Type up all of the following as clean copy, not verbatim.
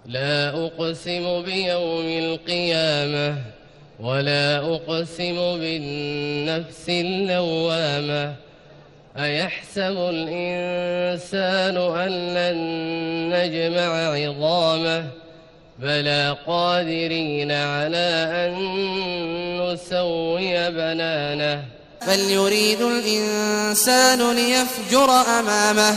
لا أقسم بيوم القيامة ولا أقسم بالنفس اللوامة أيحسب الإنسان أن لن نجمع عظامه بلى قادرين على أن نسوي بنانه بل يريد الإنسان ليفجر أمامه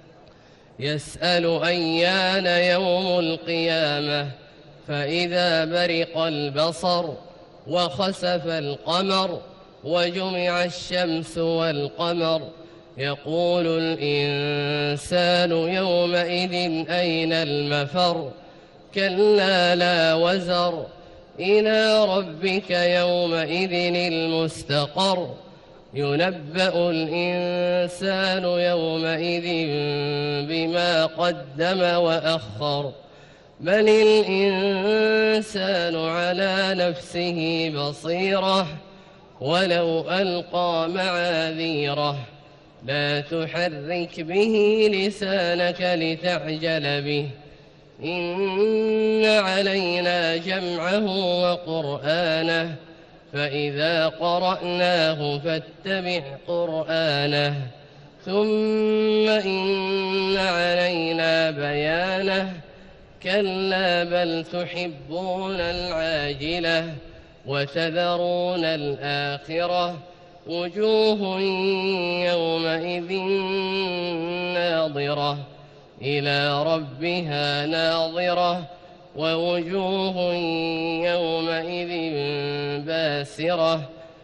يسأل أيان يوم القيامة فإذا برق البصر وخسف القمر وجمع الشمس والقمر يقول الإنسان يومئذ أين المفر كلا لا وزر إلى ربك يومئذ المستقر ينبأ الإنسان يومئذ بما قدم وأخر بل الإنسان على نفسه بصيرة ولو ألقى معاذيره لا تحرك به لسانك لتعجل به إن علينا جمعه وقرآنه فإذا قرأناه فاتبع قرآنه ثم إن علينا بيانه كلا بل تحبون العاجلة وتذرون الآخرة وجوه يومئذ ناظرة إلى ربها ناظرة ووجوه يومئذ باسرة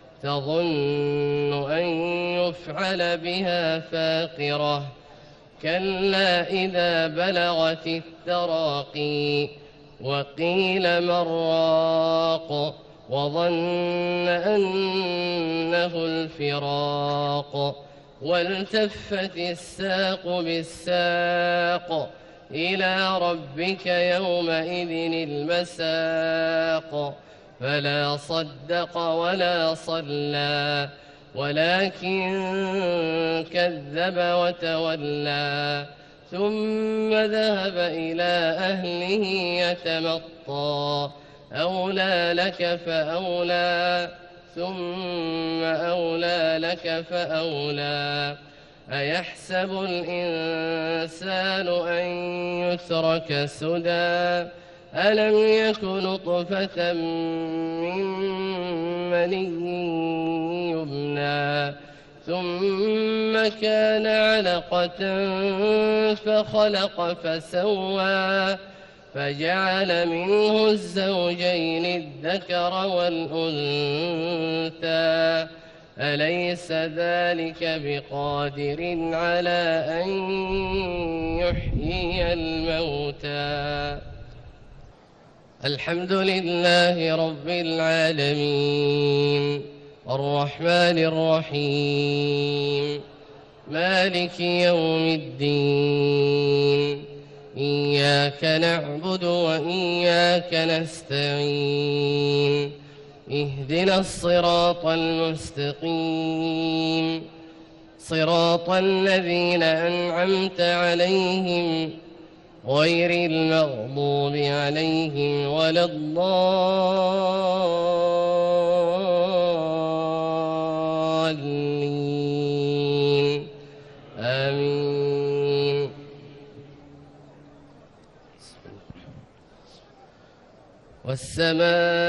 تظن أن يفعل بها فاقرة كلا إذا بلغت التراقي وقيل من راق وظن أنه الفراق والتفت الساق بالساق إلى ربك يومئذ المساق فلا صدق ولا صلى ولكن كذب وتولى ثم ذهب إلى أهله يتمطى أولى لك فأولى ثم أولى لك فأولى أيحسب الإنسان أن يترك سدى ألم يك نطفة من مني يمنى ثم كان علقة فخلق فسوى فجعل منه الزوجين الذكر والأنثى أليس ذلك بقادر على أن يحيي الموتى الحمد لله رب العالمين الرحمن الرحيم مالك يوم الدين إياك نعبد وإياك نستعين اهدنا الصراط المستقيم صراط الذين أنعمت عليهم غير المغضوب عليهم ولا الضالين آمين والسماء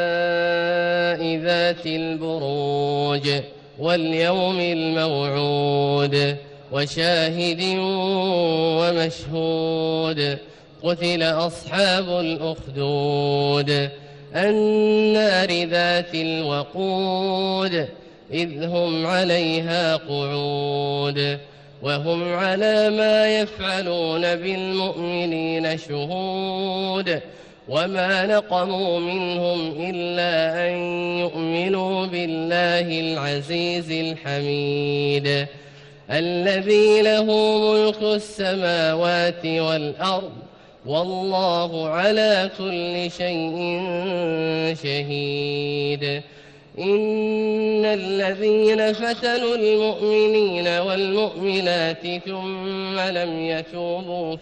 ذات البروج واليوم الموعود وشاهد ومشهود قتل أصحاب الأخدود النار ذات الوقود إذ هم عليها قعود وهم على ما يفعلون بالمؤمنين شهود وما نقموا منهم إلا أن يؤمنوا بالله العزيز الحميد الذي له ملك السماوات والأرض والله على كل شيء شهيد إن الذين فتنوا المؤمنين والمؤمنات ثم لم يتوبوا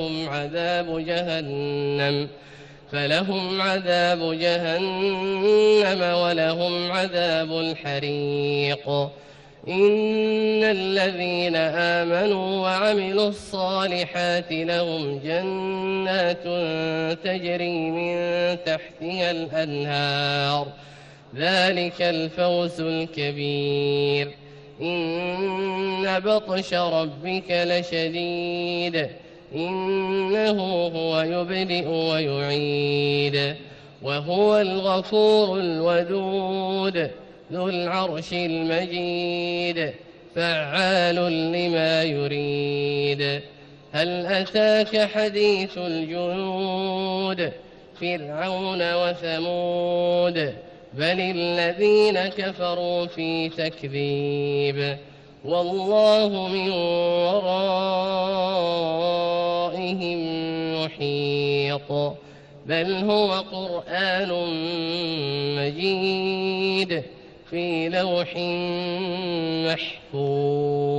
فلهم عذاب جهنم ولهم عذاب الحريق. إن الذين آمنوا وعملوا الصالحات لهم جنات تجري من تحتها الأنهار ذلك الفوز الكبير. إن بطش ربك لشديد إنه هو يبدئ ويعيد وهو الغفور الودود ذو العرش المجيد فعال لما يريد. هل أتاك حديث الجنود فرعون وثمود بل الذين كفروا في تكذيب والله من ورائهم محيط. بل هو قرآن مجيد في لوح محفوظ.